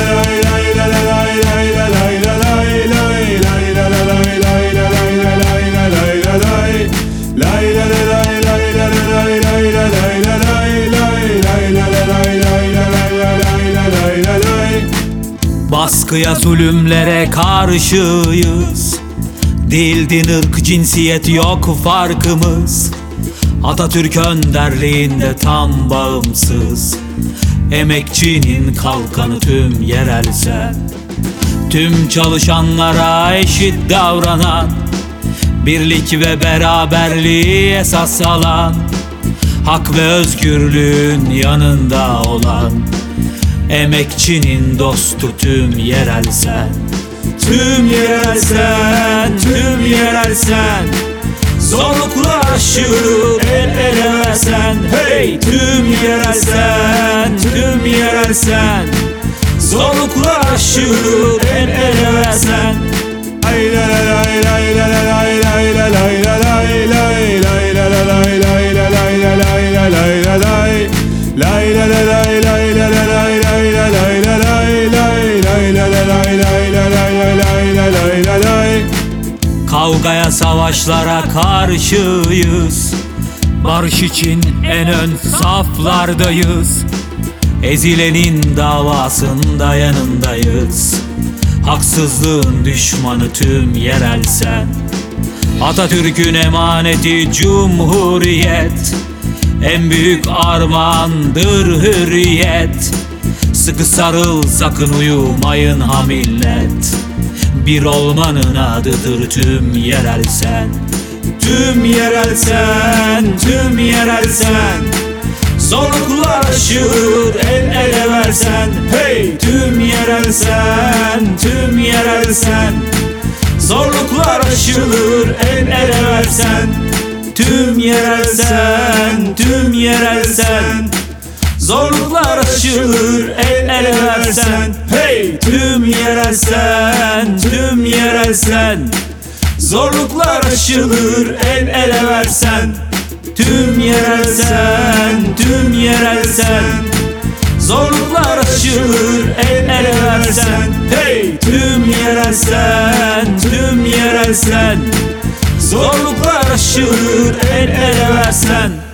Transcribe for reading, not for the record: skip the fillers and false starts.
Baskıya, zulümlere karşıyız. Dil, din, ırk, cinsiyet yok farkımız. Atatürk önderliğinde tam bağımsız. Emekçinin kalkanı tüm yerel sen. Tüm çalışanlara eşit davranan, birlik ve beraberliği esas alan, hak ve özgürlüğün yanında olan, emekçinin dostu tüm yerel sen. Tüm yerel sen, tüm yerel sen. Zorluklar aşır el ele versen. Hey! Tüm yerel sen, tüm yerel sen. Zorluklar aşır el ele versen. Ay la la la la la la la la la la la la la kavgaya, savaşlara karşıyız. Barış için en ön saflardayız. Ezilenin davasında yanındayız. Haksızlığın düşmanı tüm yerel sen. Atatürk'ün emaneti Cumhuriyet. En büyük armağandır hürriyet. Sıkı sarıl, sakın uyumayın ha millet. Bir olmanın adıdır tüm yerel sen. Tüm yerel sen, tüm yerel sen. Zorluklar aşır el ele versen. Hey! Tüm yerel sen, tüm yerel sen. Zorluklar aşılır el ele versen. Tüm yerel sen, tüm yerel sen. Zorluklar aşılır el ele versen. Hey! Tüm yerel sen, tüm yerel sen. Zorluklar aşılır el ele versen. Tüm yerel sen, tüm yerel sen. Zorluklar aşılır el ele versen. Hey! Tüm yerel sen, tüm yerel sen. Zorluklar aşılır el ele versen.